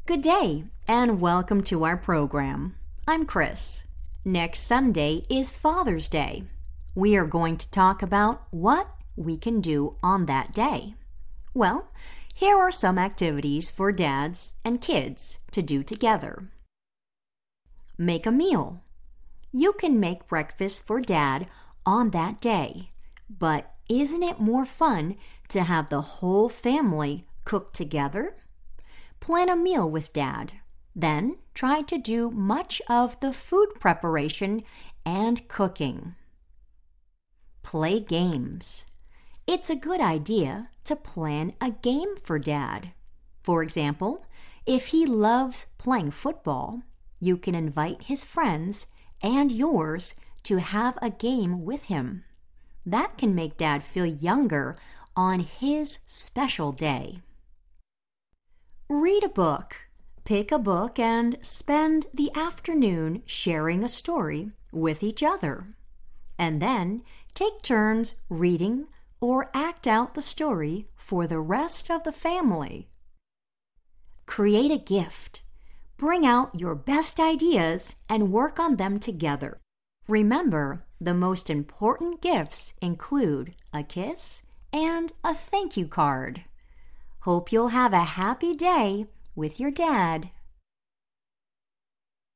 Good day, and welcome to our program. I'm Chris. Next Sunday is Father's Day. We are going to talk about what we can do on that day. Well, here are some activities for dads and kids to do together. Make a meal. You can make breakfast for Dad on that day, but isn't it more fun to have the whole family cook together? Plan a meal with Dad. Then try to do much of the food preparation and cooking. Play games. It's a good idea to plan a game for Dad. For example, if he loves playing football, you can invite his friends and yours to have a game with him. That can make Dad feel younger on his special day. Read a book. Pick a book and spend the afternoon sharing a story with each other. And then take turns reading or act out the story for the rest of the family. Create a gift. Bring out your best ideas and work on them together. Remember, the most important gifts include a kiss and a thank you card. Hope you'll have a happy day with your dad.